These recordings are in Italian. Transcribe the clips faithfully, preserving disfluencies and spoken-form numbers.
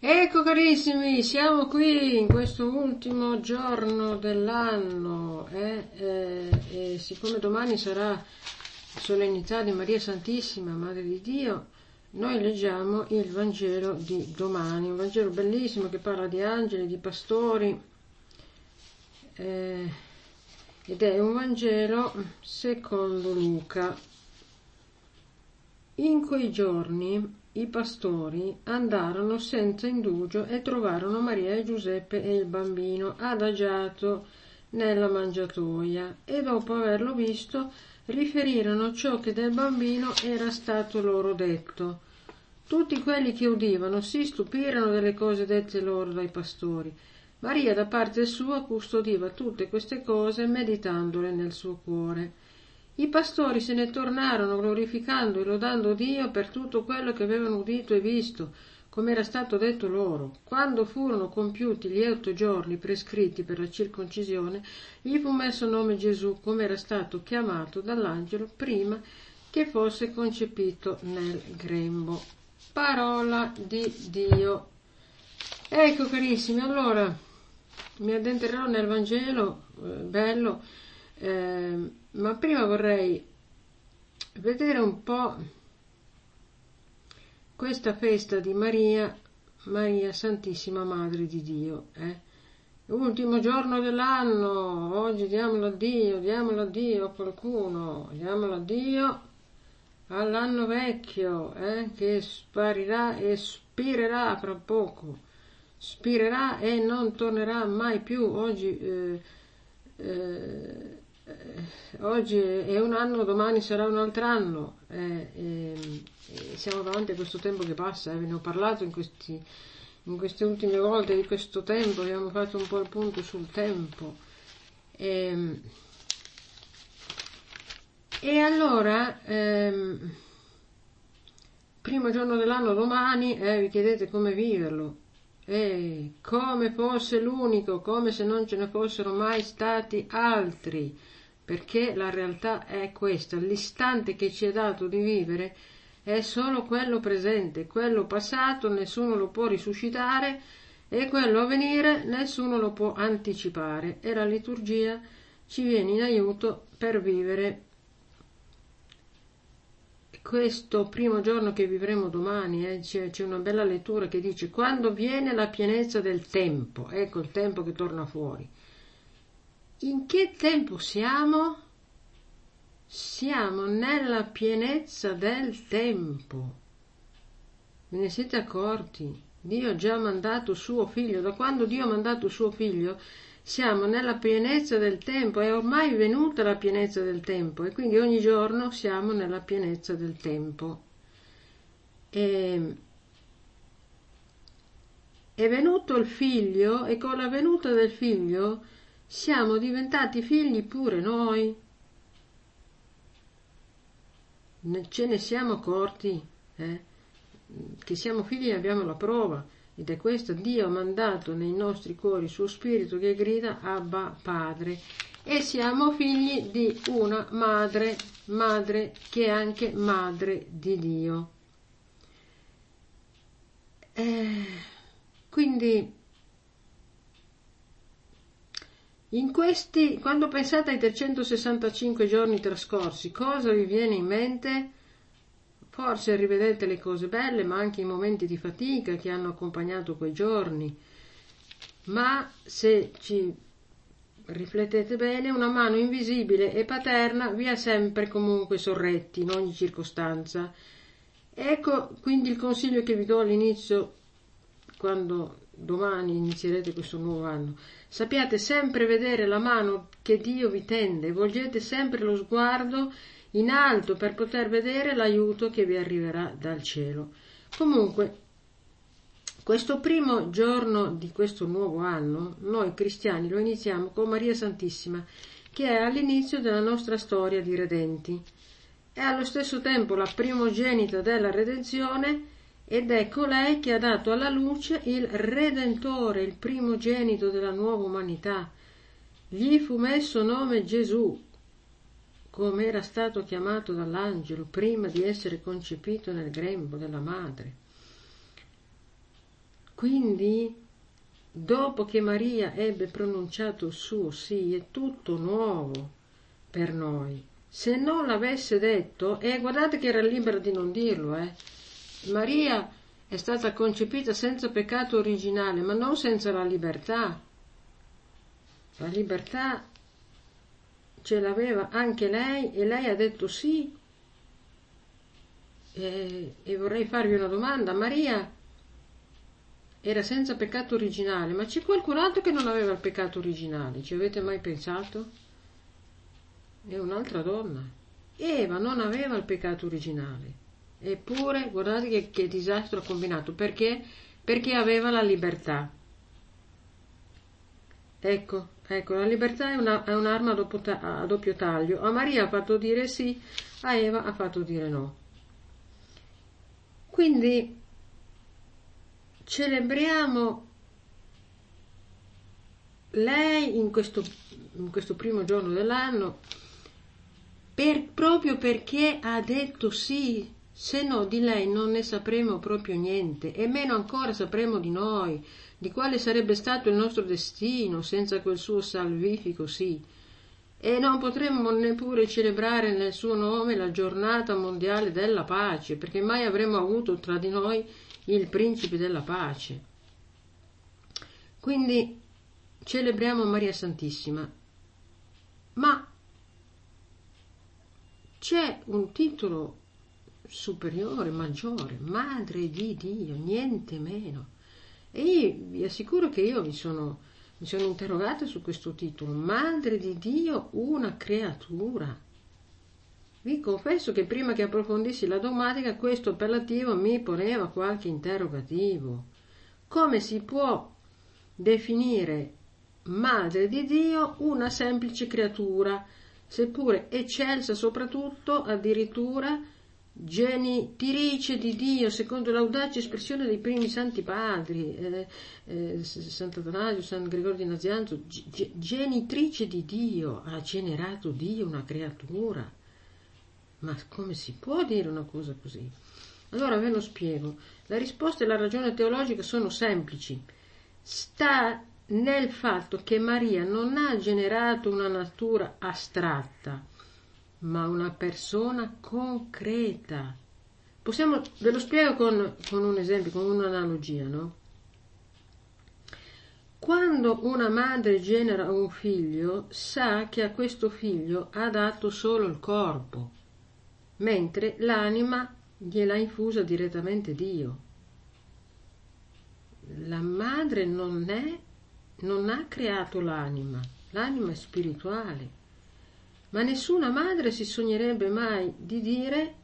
Ecco carissimi, siamo qui in questo ultimo giorno dell'anno eh, eh, e siccome domani sarà solennità di Maria Santissima, Madre di Dio, noi leggiamo il Vangelo di domani, un Vangelo bellissimo che parla di angeli, di pastori eh, ed è un Vangelo secondo Luca. In quei giorni i pastori andarono senza indugio e trovarono Maria e Giuseppe e il bambino adagiato nella mangiatoia e dopo averlo visto riferirono ciò che del bambino era stato loro detto. Tutti quelli che udivano si stupirono delle cose dette loro dai pastori. Maria da parte sua custodiva tutte queste cose meditandole nel suo cuore. I pastori se ne tornarono glorificando e lodando Dio per tutto quello che avevano udito e visto, come era stato detto loro. Quando furono compiuti gli otto giorni prescritti per la circoncisione, gli fu messo nome Gesù, come era stato chiamato dall'angelo prima che fosse concepito nel grembo. Parola di Dio. Ecco carissimi, allora mi addentrerò nel Vangelo, eh, bello, eh, ma prima vorrei vedere un po' questa festa di Maria, Maria Santissima Madre di Dio. Eh? Ultimo giorno dell'anno, oggi diamolo a Dio, diamolo a Dio a qualcuno, diamolo a Dio all'anno vecchio, eh? Che sparirà e spirerà fra poco, spirerà e non tornerà mai più. Oggi eh, eh, oggi è un anno, domani sarà un altro anno, eh, eh, eh, siamo davanti a questo tempo che passa, eh, ve ne ho parlato in, questi, in queste ultime volte di questo tempo, abbiamo fatto un po' il punto sul tempo. E, e allora, ehm, primo giorno dell'anno domani, eh, vi chiedete come viverlo, eh, come fosse l'unico, come se non ce ne fossero mai stati altri. Perché la realtà è questa, l'istante che ci è dato di vivere è solo quello presente, quello passato nessuno lo può risuscitare e quello a venire nessuno lo può anticipare e la liturgia ci viene in aiuto per vivere questo primo giorno che vivremo domani. Eh, c'è, c'è una bella lettura che dice: quando viene la pienezza del tempo, ecco il tempo che torna fuori. In che tempo siamo? Siamo nella pienezza del tempo. Ve ne siete accorti? Dio ha già mandato suo figlio. Da quando Dio ha mandato suo figlio siamo nella pienezza del tempo. È ormai venuta la pienezza del tempo e quindi ogni giorno siamo nella pienezza del tempo. E è venuto il figlio e con la venuta del figlio siamo diventati figli pure noi. Ce ne siamo accorti, eh? Che siamo figli e abbiamo la prova, ed è questo: Dio ha mandato nei nostri cuori il suo spirito che grida Abba Padre, e siamo figli di una madre, madre che è anche madre di Dio. Eh, quindi in questi, quando pensate ai trecentosessantacinque giorni trascorsi, cosa vi viene in mente? Forse rivedete le cose belle, ma anche i momenti di fatica che hanno accompagnato quei giorni. Ma se ci riflettete bene, una mano invisibile e paterna vi ha sempre comunque sorretti in ogni circostanza. Ecco quindi il consiglio che vi do all'inizio, quando domani inizierete questo nuovo anno. Sappiate sempre vedere la mano che Dio vi tende, volgete sempre lo sguardo in alto per poter vedere l'aiuto che vi arriverà dal cielo. Comunque, questo primo giorno di questo nuovo anno, noi cristiani lo iniziamo con Maria Santissima, che è all'inizio della nostra storia di redenti. È allo stesso tempo la primogenita della redenzione ed è colei che ha dato alla luce il Redentore, il primogenito della nuova umanità. Gli fu messo nome Gesù, come era stato chiamato dall'angelo prima di essere concepito nel grembo della madre. Quindi, dopo che Maria ebbe pronunciato il suo sì, è tutto nuovo per noi. Se non l'avesse detto, e guardate che era libera di non dirlo, eh. Maria è stata concepita senza peccato originale, ma non senza la libertà. La libertà ce l'aveva anche lei e lei ha detto sì. E, e vorrei farvi una domanda. Maria era senza peccato originale, ma c'è qualcun altro che non aveva il peccato originale? Ci avete mai pensato? È un'altra donna. Eva non aveva il peccato originale. Eppure, guardate che, che disastro ha combinato. Perché? Perché aveva la libertà. Ecco, ecco, la libertà è, una, è un'arma a doppio, a doppio taglio. A Maria ha fatto dire sì, a Eva ha fatto dire no. Quindi celebriamo lei in questo, in questo primo giorno dell'anno per, proprio perché ha detto sì, se no di lei non ne sapremo proprio niente e meno ancora sapremo di noi, di quale sarebbe stato il nostro destino senza quel suo salvifico sì. E non potremmo neppure celebrare nel suo nome la giornata mondiale della pace, perché mai avremmo avuto tra di noi il principe della pace. Quindi celebriamo Maria Santissima, ma c'è un titolo superiore, maggiore, Madre di Dio, niente meno. E io vi assicuro che io mi sono, mi sono interrogata su questo titolo, Madre di Dio, una creatura. Vi confesso che prima che approfondissi la dogmatica questo appellativo mi poneva qualche interrogativo. Come si può definire Madre di Dio una semplice creatura, seppure eccelsa soprattutto addirittura genitrice di Dio, secondo l'audace espressione dei primi santi padri, eh, eh, Sant'Atanasio, San Gregorio di Nazianzo, g- genitrice di Dio, ha generato Dio una creatura. Ma come si può dire una cosa così? Allora ve lo spiego. La risposta e la ragione teologica sono semplici. Sta nel fatto che Maria non ha generato una natura astratta, ma una persona concreta. Possiamo, ve lo spiego con, con un esempio, con un'analogia, no? Quando una madre genera un figlio, sa che a questo figlio ha dato solo il corpo, mentre l'anima gliel'ha infusa direttamente Dio. La madre non è, non ha creato l'anima, l'anima è spirituale. Ma nessuna madre si sognerebbe mai di dire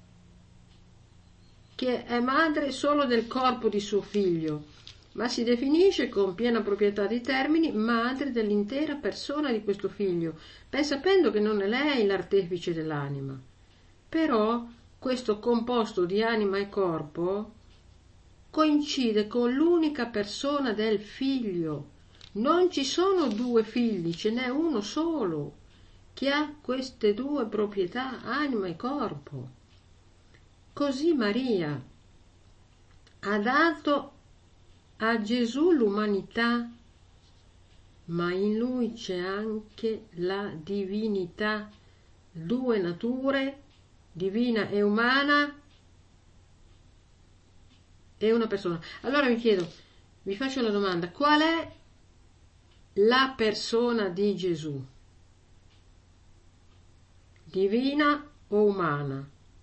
che è madre solo del corpo di suo figlio, ma si definisce con piena proprietà di termini madre dell'intera persona di questo figlio, ben sapendo che non è lei l'artefice dell'anima. Però questo composto di anima e corpo coincide con l'unica persona del figlio. Non ci sono due figli, ce n'è uno solo che ha queste due proprietà, anima e corpo. Così Maria ha dato a Gesù l'umanità, ma in lui c'è anche la divinità, due nature, divina e umana, e una persona. Allora vi chiedo, vi faccio la domanda, qual è la persona di Gesù? Divina o umana?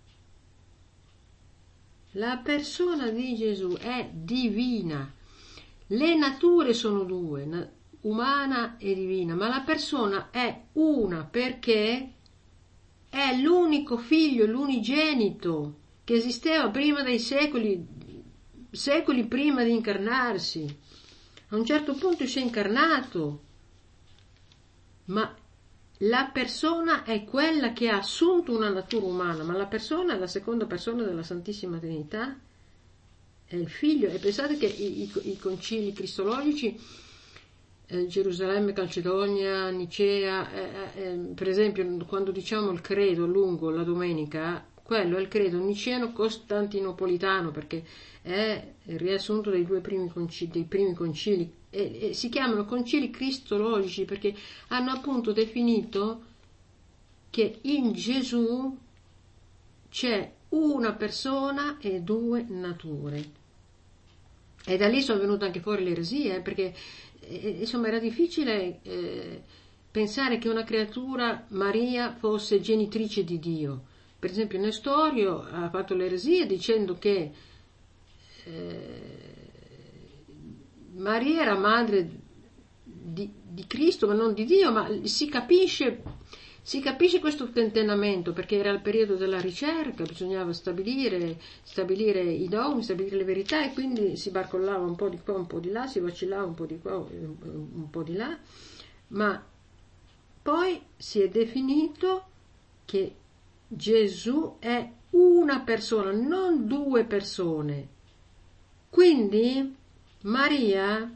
La persona di Gesù è divina. Le nature sono due, umana e divina, ma la persona è una perché è l'unico figlio, l'unigenito che esisteva prima dei secoli, secoli prima di incarnarsi. A un certo punto si è incarnato, ma la persona è quella che ha assunto una natura umana, ma la persona è la seconda persona della Santissima Trinità, è il figlio. E pensate che i, i, i concili cristologici, eh, Gerusalemme, Calcedonia, Nicea, eh, eh, per esempio quando diciamo il credo lungo la domenica, quello è il credo niceno-costantinopolitano, perché è il riassunto dei due primi concili, dei primi concili e, e si chiamano concili cristologici perché hanno appunto definito che in Gesù c'è una persona e due nature. E da lì sono venute anche fuori le eresie, perché eh, insomma era difficile eh, pensare che una creatura, Maria, fosse genitrice di Dio. Per esempio Nestorio ha fatto l'eresia dicendo che eh, Maria era madre di, di Cristo, ma non di Dio, ma si capisce, si capisce questo tentennamento, perché era il periodo della ricerca, bisognava stabilire, stabilire i dogmi, stabilire le verità, e quindi si barcollava un po' di qua, un po' di là, si vacillava un po' di qua, un po' di là, ma poi si è definito che Gesù è una persona, non due persone. Quindi Maria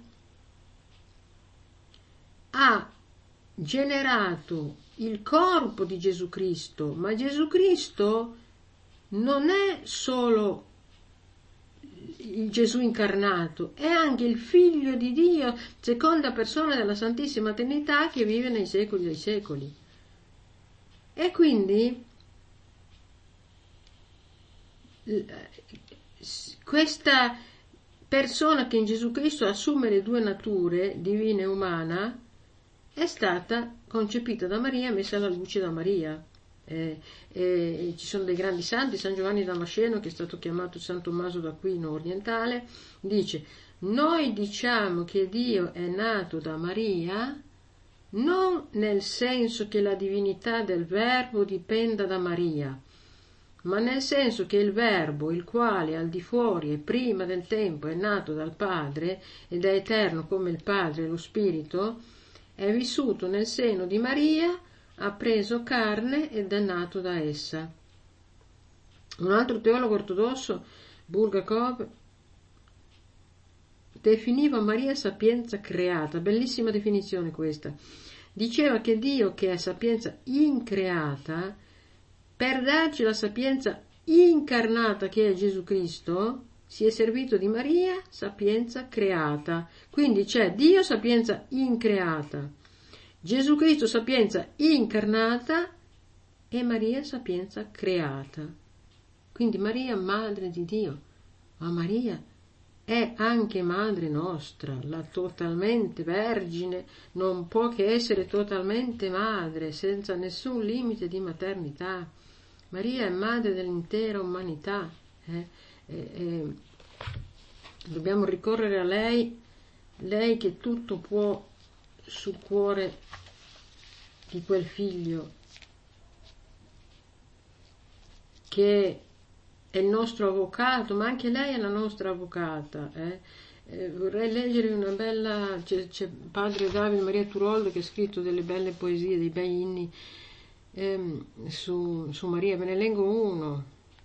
ha generato il corpo di Gesù Cristo, ma Gesù Cristo non è solo il Gesù incarnato, è anche il Figlio di Dio, seconda persona della Santissima Trinità, che vive nei secoli dei secoli. E quindi questa persona che in Gesù Cristo assume le due nature, divina e umana, è stata concepita da Maria e messa alla luce da Maria. Eh, eh, ci sono dei grandi santi, San Giovanni Damasceno, che è stato chiamato San Tommaso d'Aquino orientale, dice: noi diciamo che Dio è nato da Maria non nel senso che la divinità del Verbo dipenda da Maria, ma nel senso che il Verbo, il quale al di fuori e prima del tempo è nato dal Padre ed è eterno come il Padre e lo Spirito, è vissuto nel seno di Maria, ha preso carne ed è nato da essa. Un altro teologo ortodosso, Bulgakov, definiva Maria sapienza creata, bellissima definizione questa. Diceva che Dio, che è sapienza increata, per darci la sapienza incarnata che è Gesù Cristo, si è servito di Maria, sapienza creata. Quindi c'è Dio, sapienza increata, Gesù Cristo, sapienza incarnata, e Maria, sapienza creata. Quindi Maria, madre di Dio, ma Maria è anche madre nostra, la totalmente vergine non può che essere totalmente madre, senza nessun limite di maternità. Maria è madre dell'intera umanità. Eh? E, e, dobbiamo ricorrere a lei, lei che tutto può sul cuore di quel figlio, che è il nostro avvocato, ma anche lei è la nostra avvocata. Eh? Eh, vorrei leggere una bella, c'è, c'è padre Davide Maria Turoldo che ha scritto delle belle poesie, dei bei inni ehm, su, su Maria. Ve ne leggo uno.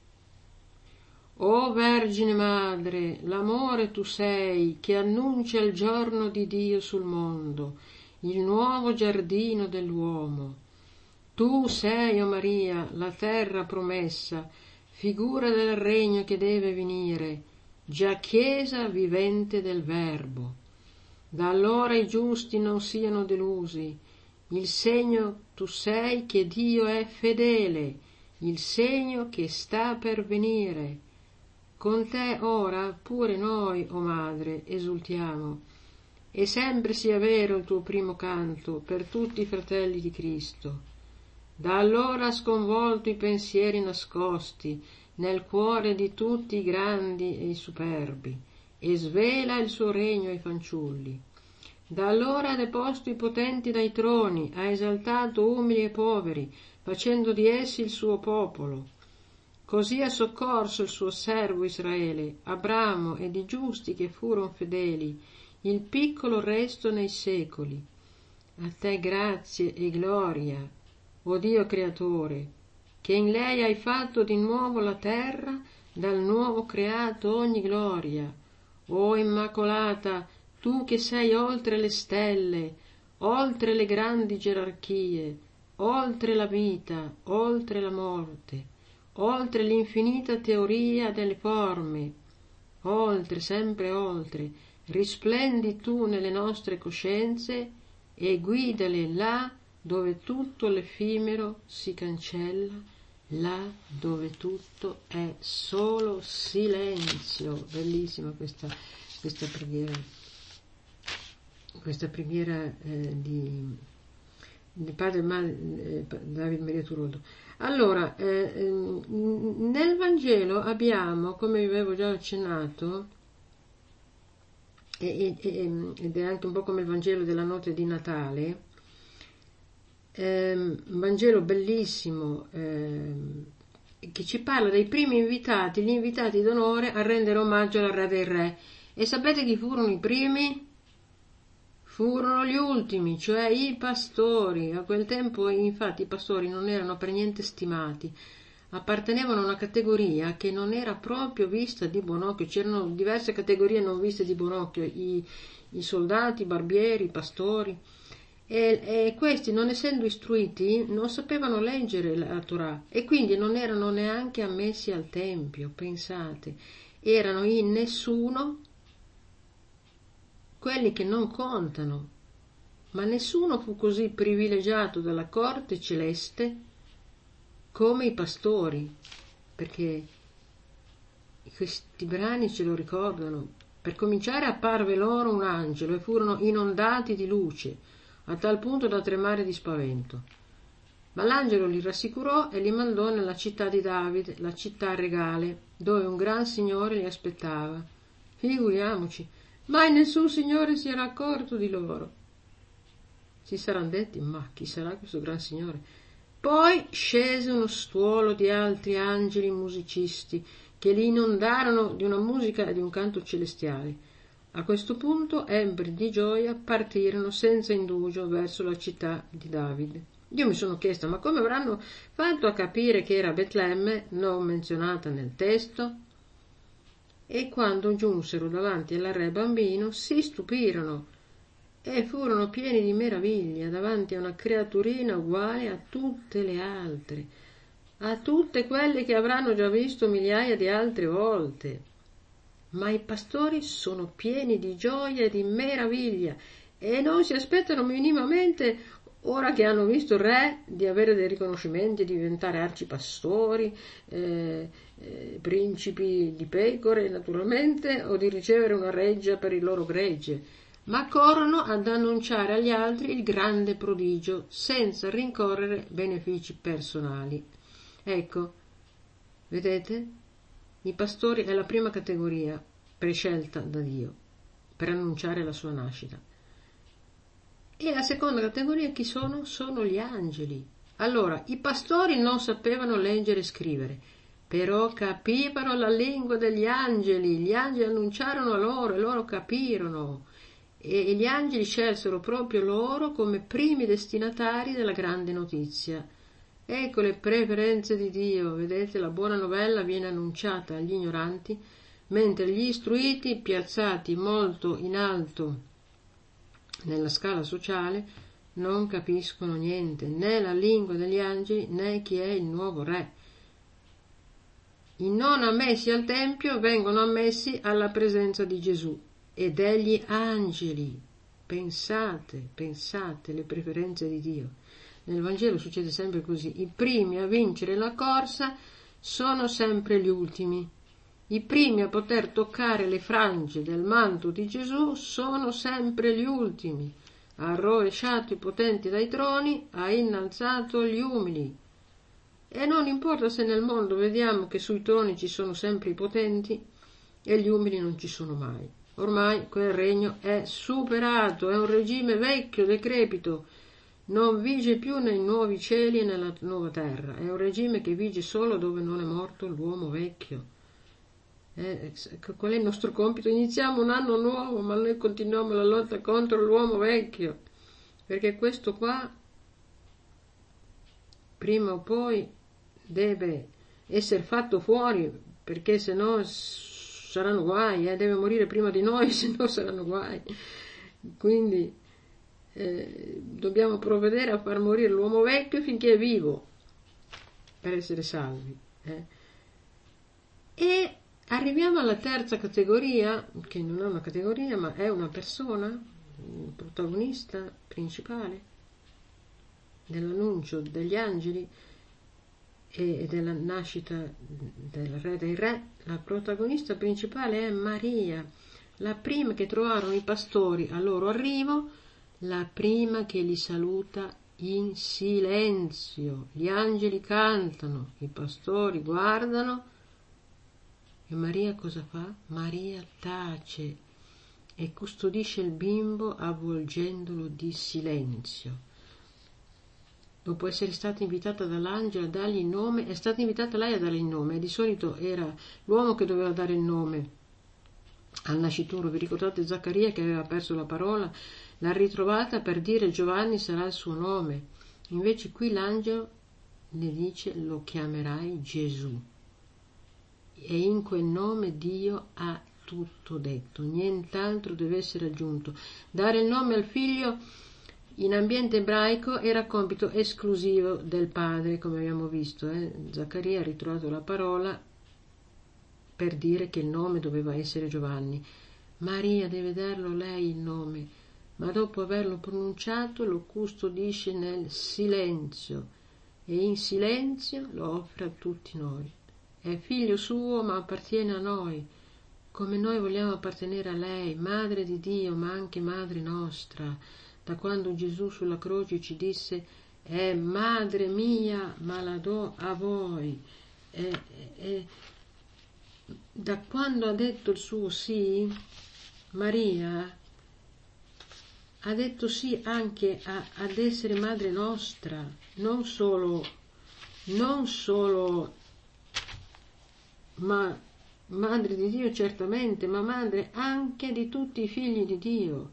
O Vergine Madre, l'amore tu sei che annuncia il giorno di Dio sul mondo, il nuovo giardino dell'uomo. Tu sei, o Maria, la terra promessa, figura del regno che deve venire, già chiesa vivente del Verbo. Da allora i giusti non siano delusi, il segno tu sei che Dio è fedele, il segno che sta per venire. Con te ora pure noi, o Madre, esultiamo, e sempre sia vero il tuo primo canto per tutti i fratelli di Cristo. Da allora ha sconvolto i pensieri nascosti nel cuore di tutti i grandi e i superbi, e svela il suo regno ai fanciulli. Da allora ha deposto i potenti dai troni, ha esaltato umili e poveri, facendo di essi il suo popolo. Così ha soccorso il suo servo Israele, Abramo ed i giusti che furono fedeli, il piccolo resto nei secoli. A te grazie e gloria, o Dio creatore, che in lei hai fatto di nuovo la terra, dal nuovo creato ogni gloria. O Immacolata, tu che sei oltre le stelle, oltre le grandi gerarchie, oltre la vita, oltre la morte. oltre l'infinita teoria delle forme, oltre, sempre oltre, risplendi tu nelle nostre coscienze e guidale là dove tutto l'effimero si cancella, là dove tutto è solo silenzio. Bellissima questa, questa preghiera, questa preghiera eh, di, di padre eh, David Maria Turoldo. Allora, eh, nel Vangelo abbiamo, come vi avevo già accennato, e, e, ed è anche un po' come il Vangelo della notte di Natale, eh, un Vangelo bellissimo eh, che ci parla dei primi invitati, gli invitati d'onore a rendere omaggio alla Re dei Re. E sapete chi furono i primi? Furono gli ultimi, cioè i pastori. A quel tempo infatti i pastori non erano per niente stimati, appartenevano a una categoria che non era proprio vista di buon occhio. C'erano diverse categorie non viste di buon occhio, i, i soldati, i barbieri, i pastori, e, e questi, non essendo istruiti, non sapevano leggere la Torah e quindi non erano neanche ammessi al tempio. Pensate, erano in nessuno, quelli che non contano, ma nessuno fu così privilegiato dalla corte celeste come i pastori, perché questi brani ce lo ricordano. Per cominciare apparve loro un angelo e furono inondati di luce, a tal punto da tremare di spavento. Ma l'angelo li rassicurò e li mandò nella città di David, la città regale, dove un gran signore li aspettava. Figuriamoci, mai nessun signore si era accorto di loro. Si saranno detti, ma chi sarà questo gran signore? Poi scese uno stuolo di altri angeli musicisti che li inondarono di una musica e di un canto celestiale. A questo punto, ebbri di gioia, partirono senza indugio verso la città di David. Io mi sono chiesta, ma come avranno fatto a capire che era Betlemme, non menzionata nel testo? E quando giunsero davanti alla re bambino, si stupirono e furono pieni di meraviglia davanti a una creaturina uguale a tutte le altre, a tutte quelle che avranno già visto migliaia di altre volte. Ma i pastori sono pieni di gioia e di meraviglia e non si aspettano minimamente, ora che hanno visto il re, di avere dei riconoscimenti, di diventare arcipastori, eh, eh, principi di pecore naturalmente, o di ricevere una reggia per il loro gregge, ma corrono ad annunciare agli altri il grande prodigio senza rincorrere benefici personali. Ecco, vedete? I pastori è la prima categoria prescelta da Dio per annunciare la sua nascita. E la seconda categoria chi sono? Sono gli angeli. Allora, i pastori non sapevano leggere e scrivere, però capivano la lingua degli angeli. Gli angeli annunciarono a loro e loro capirono. E gli angeli scelsero proprio loro come primi destinatari della grande notizia. Ecco le preferenze di Dio, vedete, la buona novella viene annunciata agli ignoranti, mentre gli istruiti, piazzati molto in alto nella scala sociale, non capiscono niente, né la lingua degli angeli, né chi è il nuovo re. I non ammessi al Tempio vengono ammessi alla presenza di Gesù e degli angeli. Pensate, pensate le preferenze di Dio. Nel Vangelo succede sempre così. I primi a vincere la corsa sono sempre gli ultimi. I primi a poter toccare le frange del manto di Gesù sono sempre gli ultimi. Ha rovesciato i potenti dai troni, ha innalzato gli umili. E non importa se nel mondo vediamo che sui troni ci sono sempre i potenti e gli umili non ci sono mai. Ormai quel regno è superato, è un regime vecchio, decrepito. Non vige più nei nuovi cieli e nella nuova terra, è un regime che vige solo dove non è morto l'uomo vecchio. Eh, qual è il nostro compito? Iniziamo un anno nuovo, ma noi continuiamo la lotta contro l'uomo vecchio, perché questo qua prima o poi deve essere fatto fuori, perché se no saranno guai, eh? Deve morire prima di noi, se no saranno guai. Quindi Eh, dobbiamo provvedere a far morire l'uomo vecchio finché è vivo per essere salvi. Eh. E arriviamo alla terza categoria, che non è una categoria ma è una persona, il protagonista principale dell'annuncio degli angeli e della nascita del re dei re. La protagonista principale è Maria, la prima che trovarono i pastori al loro arrivo, la prima che li saluta in silenzio. Gli angeli cantano, i pastori guardano e Maria cosa fa? Maria tace e custodisce il bimbo avvolgendolo di silenzio. Dopo essere stata invitata dall'angelo a dargli il nome, è stata invitata lei a dargli il nome, e di solito era l'uomo che doveva dare il nome al nascituro. Vi ricordate Zaccaria che aveva perso la parola? L'ha ritrovata per dire Giovanni sarà il suo nome. Invece qui l'angelo le dice lo chiamerai Gesù. E in quel nome Dio ha tutto detto, nient'altro deve essere aggiunto. Dare il nome al figlio in ambiente ebraico era compito esclusivo del padre, come abbiamo visto. Eh? Zaccaria ha ritrovato la parola per dire che il nome doveva essere Giovanni. Maria deve darlo lei il nome, ma dopo averlo pronunciato lo custodisce nel silenzio e in silenzio lo offre a tutti noi. È figlio suo ma appartiene a noi, come noi vogliamo appartenere a lei, madre di Dio ma anche madre nostra. Da quando Gesù sulla croce ci disse è madre mia ma la do a voi, e, e, da quando ha detto il suo sì, Maria ha detto sì anche a, ad essere madre nostra, non solo, non solo ma madre di Dio certamente, ma madre anche di tutti i figli di Dio.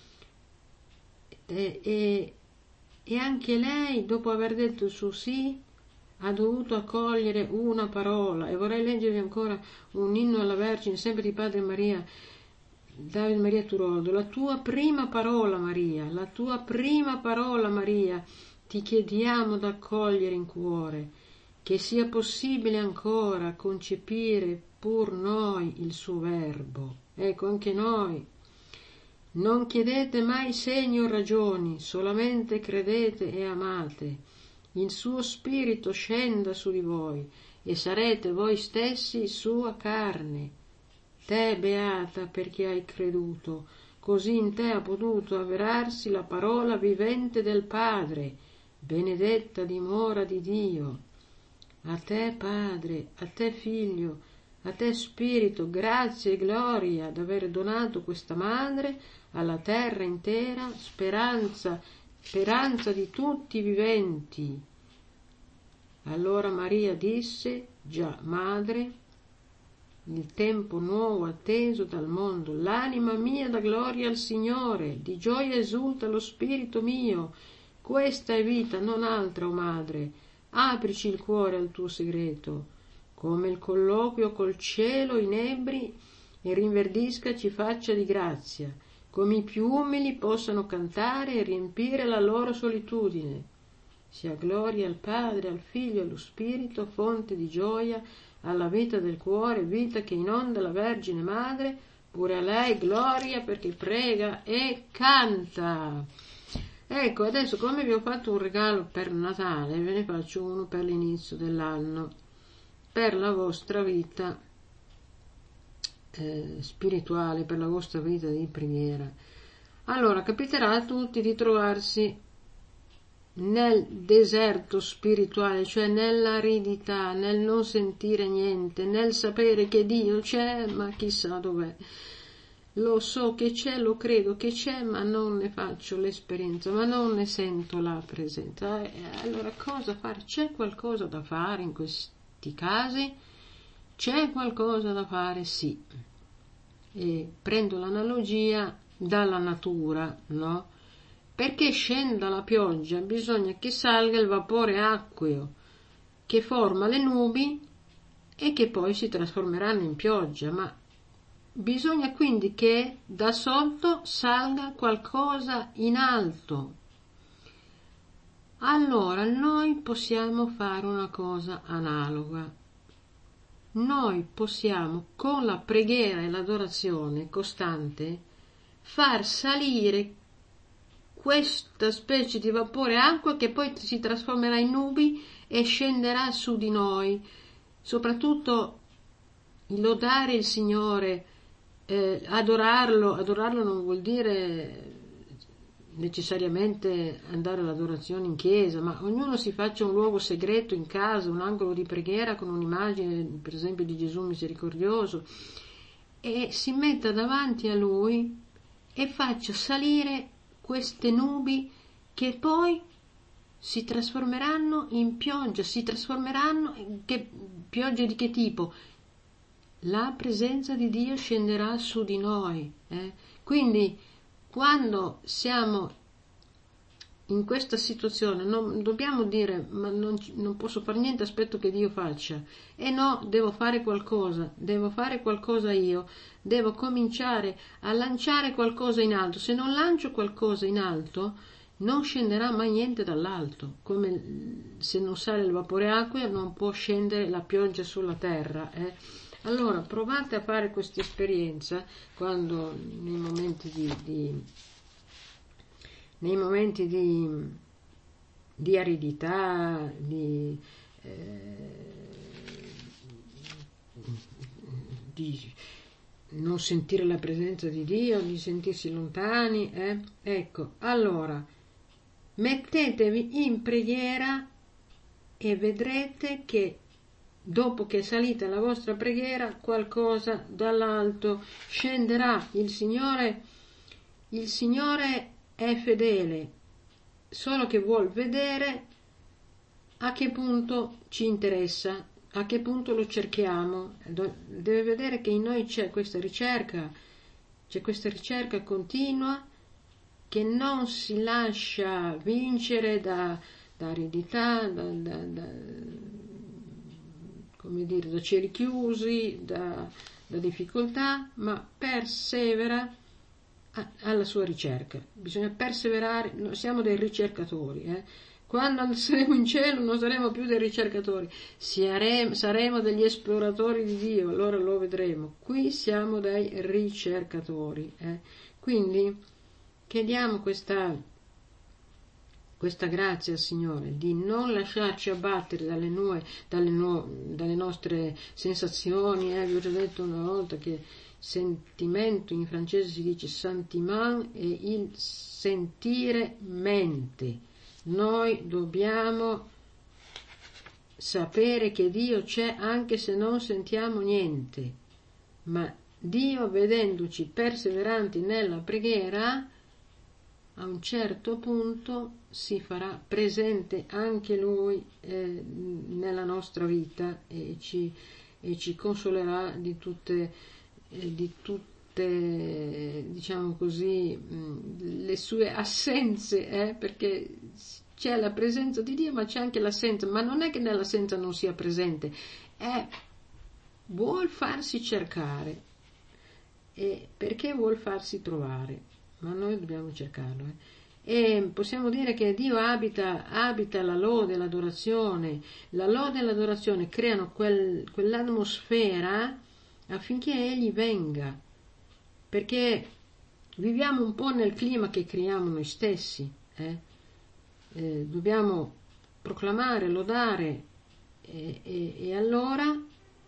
E, e, e anche lei, dopo aver detto il suo sì, ha dovuto accogliere una parola. E vorrei leggervi ancora un inno alla Vergine, sempre di Padre Maria, Davide Maria Turoldo. La tua prima parola, Maria, la tua prima parola, Maria, ti chiediamo d'accogliere in cuore, che sia possibile ancora concepire pur noi il suo verbo. Ecco, anche noi. Non chiedete mai segni o ragioni, solamente credete e amate. Il suo spirito scenda su di voi e sarete voi stessi sua carne. Te beata perché hai creduto, così in te ha potuto avverarsi la parola vivente del Padre, benedetta dimora di Dio. A te Padre, a te Figlio, a te Spirito, grazie e gloria ad aver donato questa madre alla terra intera, speranza, speranza di tutti i viventi. Allora Maria disse, già madre, il tempo nuovo atteso dal mondo, l'anima mia dà gloria al Signore, di gioia esulta lo spirito mio, questa è vita, non altra, o madre, aprici il cuore al tuo segreto, come il colloquio col cielo inebri e rinverdisca ci faccia di grazia, come i più umili possano cantare e riempire la loro solitudine. Sia gloria al Padre, al Figlio e allo Spirito, fonte di gioia, alla vita del cuore, vita che inonda la Vergine Madre, pure a lei gloria perché prega e canta. Ecco, adesso come vi ho fatto un regalo per Natale, ve ne faccio uno per l'inizio dell'anno, per la vostra vita eh, spirituale, per la vostra vita di preghiera. Allora, capiterà a tutti di trovarsi nel deserto spirituale, cioè nell'aridità, nel non sentire niente, nel sapere che Dio c'è, ma chissà dov'è. Lo so che c'è, lo credo che c'è, ma non ne faccio l'esperienza, ma non ne sento la presenza. E allora cosa fare? C'è qualcosa da fare in questi casi? C'è qualcosa da fare? Sì. E prendo l'analogia dalla natura, no? Perché scenda la pioggia bisogna che salga il vapore acqueo che forma le nubi e che poi si trasformeranno in pioggia, ma bisogna quindi che da sotto salga qualcosa in alto. Allora noi possiamo fare una cosa analoga, noi possiamo con la preghiera e l'adorazione costante far salire questa specie di vapore acqua che poi si trasformerà in nubi e scenderà su di noi. Soprattutto lodare il Signore, eh, adorarlo, adorarlo non vuol dire necessariamente andare all'adorazione in chiesa, ma ognuno si faccia un luogo segreto in casa, un angolo di preghiera con un'immagine, per esempio, di Gesù misericordioso, e si metta davanti a Lui e faccia salire queste nubi che poi si trasformeranno in pioggia, si trasformeranno in che, pioggia di che tipo? La presenza di Dio scenderà su di noi. Eh? Quindi quando siamo in questa situazione non dobbiamo dire ma non, non posso fare niente, aspetto che Dio faccia. E no, devo fare qualcosa, devo fare qualcosa io, devo cominciare a lanciare qualcosa in alto. Se non lancio qualcosa in alto non scenderà mai niente dall'alto, come se non sale il vapore acqua non può scendere la pioggia sulla terra. Eh? Allora provate a fare questa esperienza quando nei momenti di, di nei momenti di, di aridità, di, eh, di non sentire la presenza di Dio, di sentirsi lontani. Eh? Ecco, allora mettetevi in preghiera e vedrete che dopo che è salita la vostra preghiera qualcosa dall'alto scenderà. Il Signore, il Signore è fedele, solo che vuol vedere a che punto ci interessa, a che punto lo cerchiamo. Deve vedere che in noi c'è questa ricerca, c'è questa ricerca continua che non si lascia vincere da, da aridità, da, da, da, come dire, da cieli chiusi, da, da difficoltà, ma persevera alla sua ricerca. Bisogna perseverare, noi siamo dei ricercatori. Eh? Quando saremo in cielo non saremo più dei ricercatori, saremo, saremo degli esploratori di Dio, allora lo vedremo. Qui siamo dei ricercatori. Eh? Quindi chiediamo questa, questa grazia al Signore di non lasciarci abbattere dalle, nue, dalle, nu, dalle nostre sensazioni. Eh? Vi ho già detto una volta che sentimento in francese si dice sentiment e il sentire mente. Noi dobbiamo sapere che Dio c'è anche se non sentiamo niente, ma Dio, vedendoci perseveranti nella preghiera, a un certo punto si farà presente anche Lui eh, nella nostra vita e ci, e ci consolerà di tutte, eh, di tutte, diciamo così, mh, le sue assenze, eh, perché c'è la presenza di Dio ma c'è anche l'assenza, ma non è che nell'assenza non sia presente, è, vuol farsi cercare, e perché vuol farsi trovare. Ma noi dobbiamo cercarlo. Eh. E possiamo dire che Dio abita, abita la lode, l'adorazione. La lode e l'adorazione creano quel, quell'atmosfera affinché Egli venga. Perché viviamo un po' nel clima che creiamo noi stessi. Eh. Eh, dobbiamo proclamare, lodare e, e, e allora,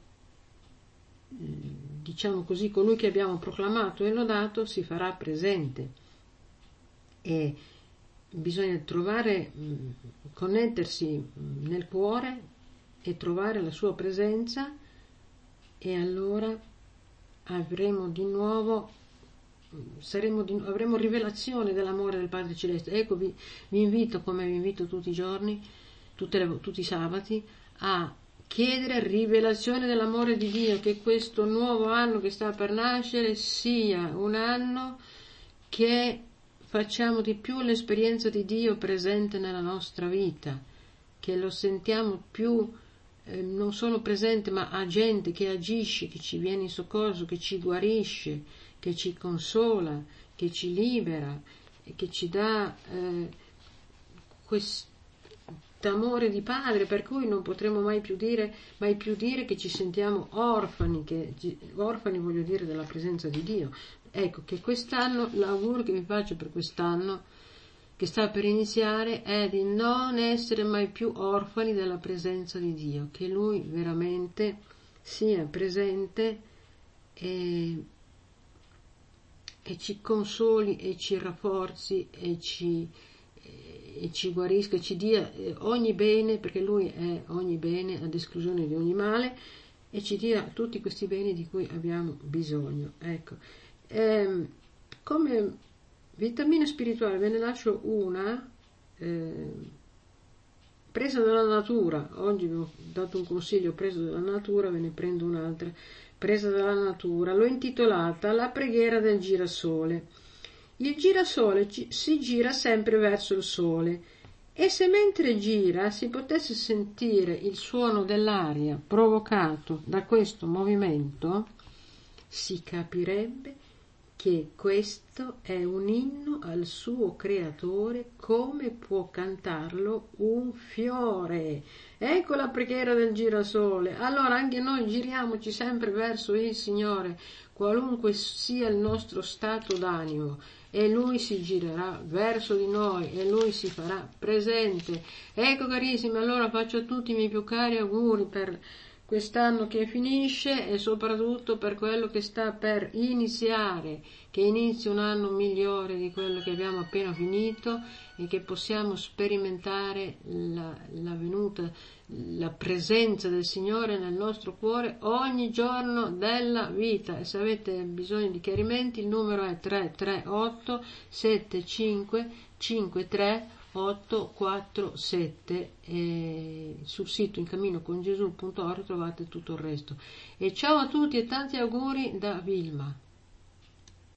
diciamo così, colui che abbiamo proclamato e lodato si farà presente. E bisogna trovare, connettersi nel cuore e trovare la sua presenza, e allora avremo di nuovo saremo di, avremo rivelazione dell'amore del Padre Celeste. Ecco, vi, vi invito, come vi invito tutti i giorni, tutte le, tutti i sabati, a chiedere rivelazione dell'amore di Dio, che questo nuovo anno che sta per nascere sia un anno che facciamo di più l'esperienza di Dio presente nella nostra vita, che lo sentiamo più eh, non solo presente ma agente, che agisce, che ci viene in soccorso, che ci guarisce, che ci consola, che ci libera e che ci dà eh, quest, amore di padre, per cui non potremo mai più dire, mai più dire che ci sentiamo orfani, che orfani voglio dire della presenza di Dio. Ecco, che quest'anno, l'augurio che vi faccio per quest'anno che sta per iniziare è di non essere mai più orfani della presenza di Dio, che Lui veramente sia presente e, e ci consoli e ci rafforzi e ci, e ci guarisca, e ci dia ogni bene, perché Lui è ogni bene ad esclusione di ogni male, e ci dia tutti questi beni di cui abbiamo bisogno. Ecco. Ehm, come vitamina spirituale ve ne lascio una eh, presa dalla natura. Oggi vi ho dato un consiglio preso dalla natura, ve ne prendo un'altra presa dalla natura. L'ho intitolata La preghiera del girasole. Il girasole ci, si gira sempre verso il sole, e se mentre gira si potesse sentire il suono dell'aria provocato da questo movimento, si capirebbe che questo è un inno al suo creatore, come può cantarlo un fiore. Ecco la preghiera del girasole. Allora anche noi giriamoci sempre verso il Signore, qualunque sia il nostro stato d'animo, e Lui si girerà verso di noi e Lui si farà presente. Ecco carissimi, allora faccio a tutti i miei più cari auguri per quest'anno che finisce e soprattutto per quello che sta per iniziare, che inizi un anno migliore di quello che abbiamo appena finito, e che possiamo sperimentare la, la venuta, la presenza del Signore nel nostro cuore ogni giorno della vita. E se avete bisogno di chiarimenti, il numero è tre tre otto sette cinque cinque tre otto quattro sette, e sul sito incamminocongesù punto org trovate tutto il resto. E ciao a tutti e tanti auguri da Vilma.